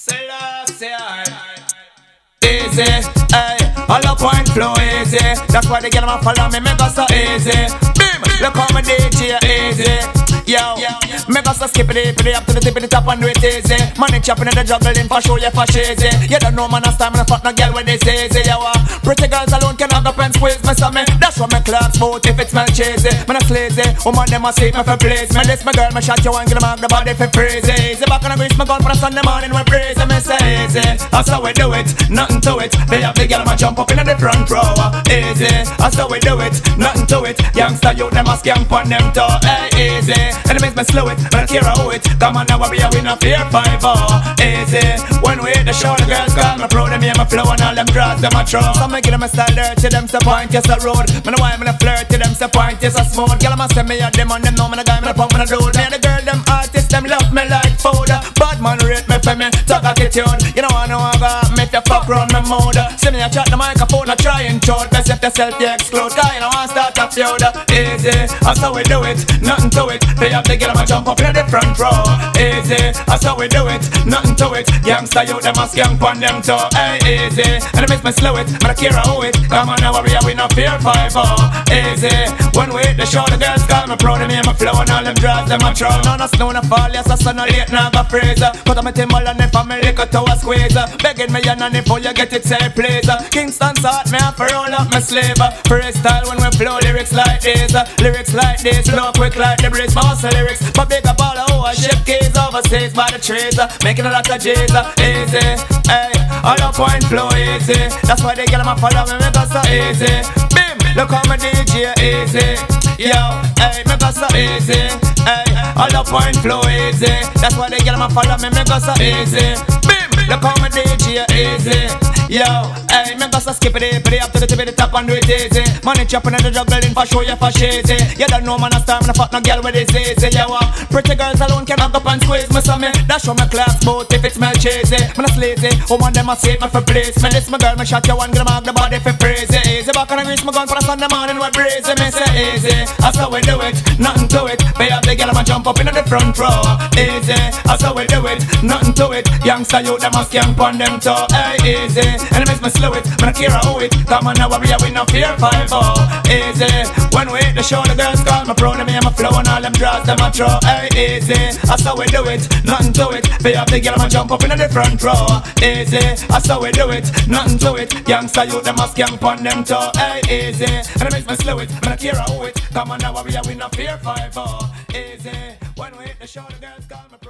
Selassie, easy, ay, all up point flow easy. That's why they get them follow me, make us so easy. Bim, look how me DJ easy. Yo, make us so skip it up to the tip of the top and do it easy. Money chopping in the juggling for sure, yeah, for easy. You don't know man, I time and I fuck no girl when this easy. Yo, pretty girls alone can hug up and squeeze me, so me. That's what my clocks bout if it smell cheesy. Man, I lazy, woman them a see me for place. Me this my girl, me shot you and get them out the body for praise. Easy back on the grease, my gun for the Sunday morning when praise. Me say easy, that's how we do it, nothing to it. They have the girl, ma jump up in the front row. Easy, that's how we do it, nothing to it. Youngster youth, them a scam on them toe. Hey, easy, enemies me slow it, but I care how it. Come on now, we are in a fear 5-4. Easy, when we hit the show, the girls call me proud of me and my flow and all them draws them a throw. Some me give them a style dirty, them say point, yes a road. Me know why I'm in a flirty, them say point, yes a smooth. Girl, I send me a them on them know me a guy, me a pump, me a dude. Me and the girl, them artists, them love me like food. Bad man rate me for me, talk attitude. You know I know I got me to fuck round my mood. See me a chat the microphone, I try and shout. Best if yourself you exclude, cause you know I start a feud. Easy, that's how we do it, nothing to it. They have to get them a jump up in the front row. Easy, that's how we do it, nothing to it. Youngster you them a scam on them toe. Hey, easy, and it makes me slow it, but I care how it. Come on now, we no fear 5-4. Easy, when we hit the show, the girls call me proud of me and my flow and all them draws them a throw. None of snow no fall, yes I sun no late now go freeze. Put on my timber and if I'm a liquor to a squeeze. Begging me and before you get it say please. Kingston sort me have to roll up my sleeve. Freestyle when we flow lyrics like this. Lyrics like this, flow quick like the breeze. Master lyrics, but big up all over. Ship keys overseas by the trees. Making a lot of G's. Easy, hey, all up point flow easy. That's why they get them a follow me, make us so easy. Bim, look how my DJ easy. Yo, hey, make us so easy. Hey, all up point flow easy. That's why they get them a follow me, make us so easy. Bim, look how my DJ easy. Yo, hey, make us so skip it up to the tip of the top and do it easy. Money chopping and the juggling for sure, yeah, for easy. You don't know man, I start, man, I fuck no girl with this easy. Yo, pretty girls alone can hug up and squeeze me, so me. That's what my class boat if it smell cheesy. Man, I lazy, woman them a save me for place. Me this my girl, me shot you and get them out the body for praise. Easy back on the grease, my gun for the Sunday morning when breezy. Me say easy, that's how we do it, nothing to it. Pay up the girl, I'ma jump up in the front row. Easy, that's how we do it, nothing to it. Youngster youth, them a scam on them toe. Hey, easy, and it makes me slow it, but I care how it. Come on now, we no fear 5-4. Easy, when we hit the show, the girls call me proud of me and my flow and all them draws them a throw. Hey, easy, that's how we do it, nothing to it. Pay up the girl, I'ma jump up in the front row. Easy, that's how we do it, nothing to it. Youngster youth, them a scam on them toe. Hey, easy, and it makes me slow it, but I care how it. Come on now, we no fear 5-4. Easy, when we hit the show, the girls call me